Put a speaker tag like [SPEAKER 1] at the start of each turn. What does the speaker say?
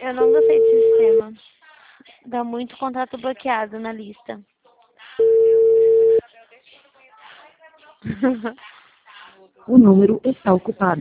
[SPEAKER 1] Eu não gostei desse sistema. Dá muito contato bloqueado na lista.
[SPEAKER 2] O número está ocupado.